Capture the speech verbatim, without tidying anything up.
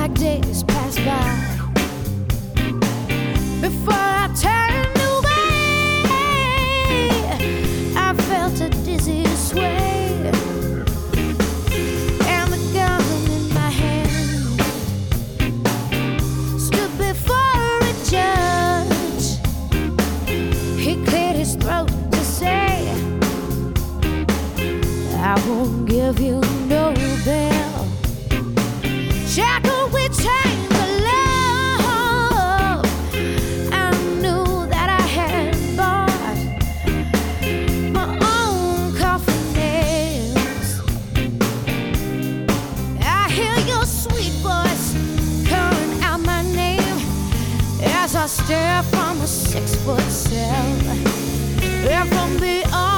like days pass by before I turned away. I felt a dizzy sway, and the gun in my hand stood before a judge. He cleared his throat to say, I won't give you no bail. Shackled with chains of love, I knew that I had bought my own coffin nails. I hear your sweet voice calling out my name as I stare from a six-foot cell, and from beyond